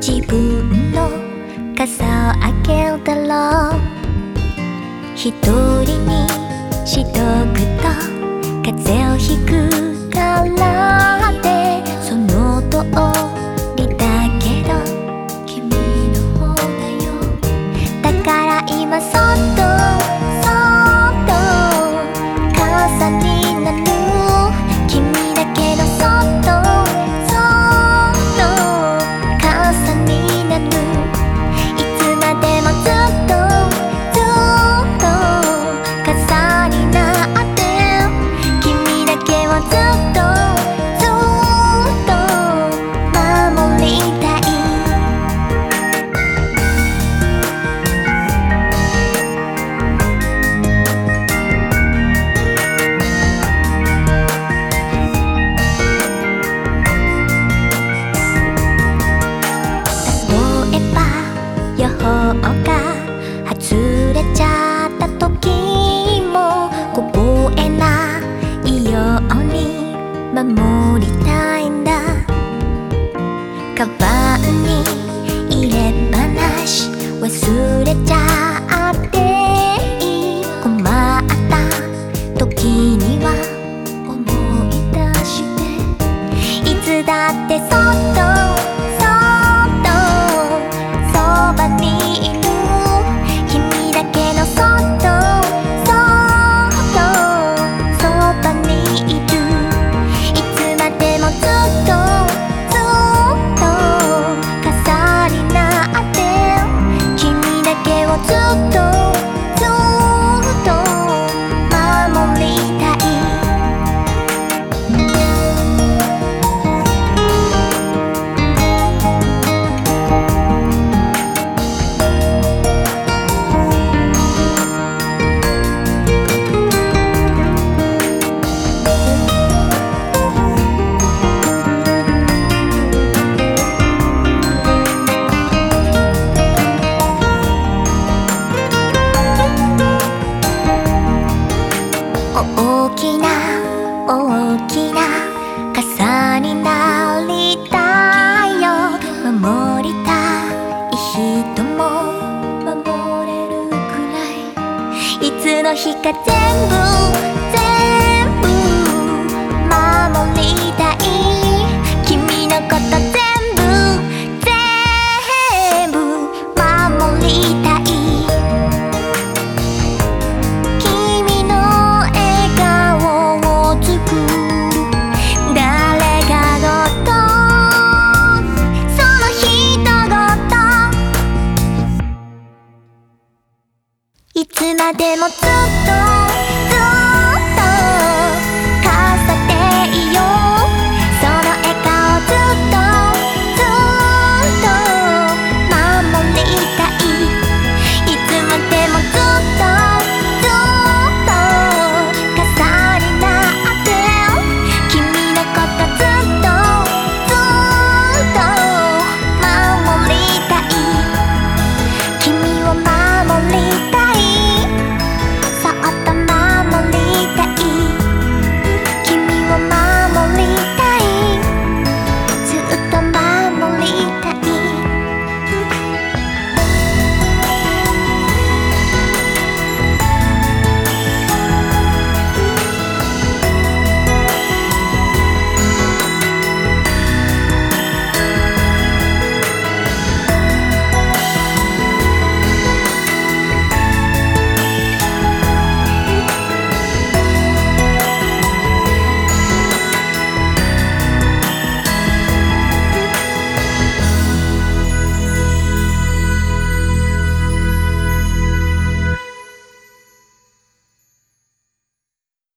自分の傘をあげるだろう。一人にしとくと風邪をひくからってその通りだけど君の方だよ。だから今そっとそっと傘になる。君だけのそっとそっと傘になる。いつまでもずっとずっと傘になって君だけをずっとずっと守りたい。例えば予報が外れちゃった時もこぼれないように守りたいんだ。カバンに入れっぱなし忘れちゃっていい。困った時には思い出していつだってそっとそっとそばにいる。君だけのそっとそっとそばにいる。いつまでもずっとずっと傘になって君だけをずっとずっと守りたい。大きな大きな傘になりたいよ。守りたい人も守れるくらいいつの日か全部全部守りたい。君のこと全部全部守りたい。君の笑顔を作る誰かごとその人ごといつまでもずっと